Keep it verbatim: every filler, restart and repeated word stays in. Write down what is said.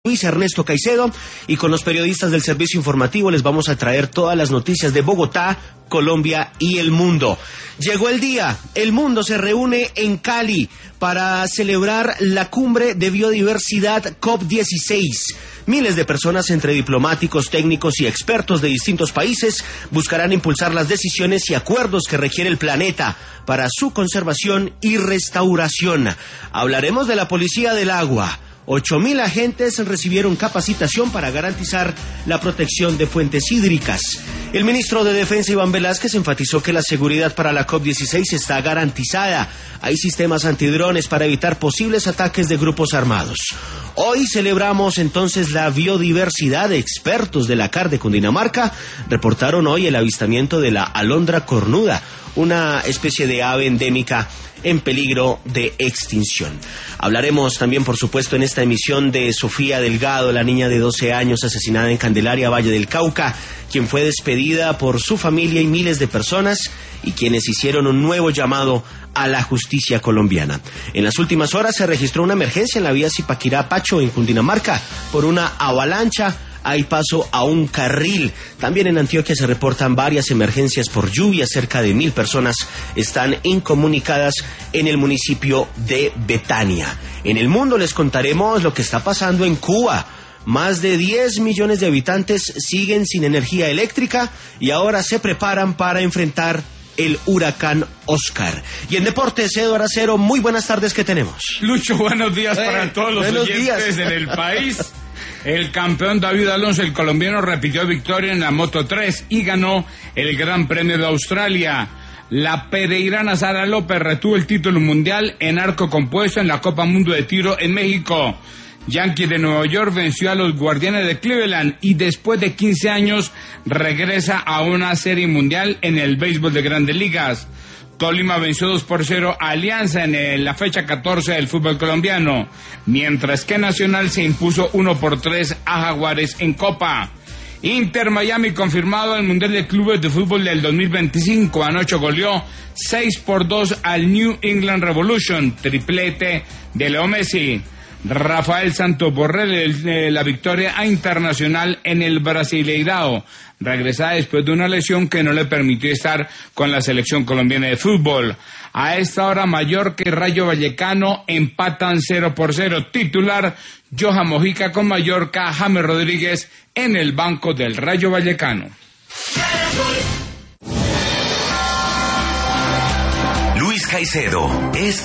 Luis Ernesto Caicedo, y con los periodistas del servicio informativo les vamos a traer todas las noticias de Bogotá, Colombia y el mundo. Llegó el día, el mundo se reúne en Cali para celebrar la cumbre de biodiversidad COP dieciséis. Miles de personas entre diplomáticos, técnicos y expertos de distintos países buscarán impulsar las decisiones y acuerdos que requiere el planeta para su conservación y restauración. Hablaremos de la policía del agua. Ocho mil agentes recibieron capacitación para garantizar la protección de fuentes hídricas. El ministro de Defensa, Iván Velázquez, enfatizó que la seguridad para la COP dieciséis está garantizada. Hay sistemas antidrones para evitar posibles ataques de grupos armados. Hoy celebramos entonces la biodiversidad. Expertos de la C A R de Cundinamarca reportaron hoy el avistamiento de la alondra cornuda, una especie de ave endémica en peligro de extinción. Hablaremos también, por supuesto, en esta emisión de Sofía Delgado, la niña de doce años asesinada en Candelaria, Valle del Cauca, quien fue despedida por su familia y miles de personas y quienes hicieron un nuevo llamado a la justicia colombiana. En las últimas horas se registró una emergencia en la vía Zipaquirá-Pacho, en Cundinamarca, por una avalancha. Hay paso a un carril. También en Antioquia se reportan varias emergencias por lluvia. Cerca de mil personas están incomunicadas en el municipio de Betania. En el mundo les contaremos lo que está pasando en Cuba. Más de diez millones de habitantes siguen sin energía eléctrica y ahora se preparan para enfrentar el huracán Oscar. Y en deportes, Eduardo Acero, muy buenas tardes, ¿qué tenemos? Lucho, buenos días eh, para todos los oyentes días. En el país. El campeón David Alonso, el colombiano, repitió victoria en la Moto tres y ganó el Gran Premio de Australia. La pereirana Sara López retuvo el título mundial en arco compuesto en la Copa Mundo de Tiro en México. Yankee de Nueva York venció a los Guardianes de Cleveland y después de quince años regresa a una serie mundial en el béisbol de Grandes Ligas. Tolima venció dos por cero a Alianza en la fecha catorce del fútbol colombiano, mientras que Nacional se impuso uno por tres a Jaguares en Copa. Inter Miami confirmado al Mundial de Clubes de Fútbol del dos mil veinticinco. Anoche goleó seis por dos al New England Revolution, triplete de Leo Messi. Rafael Santos Borrell, eh, la victoria a Internacional en el Brasileirao. Regresa después de una lesión que no le permitió estar con la selección colombiana de fútbol. A esta hora, Mallorca y Rayo Vallecano empatan cero por cero. Titular, Johan Mojica con Mallorca, James Rodríguez en el banco del Rayo Vallecano. Luis Caicedo es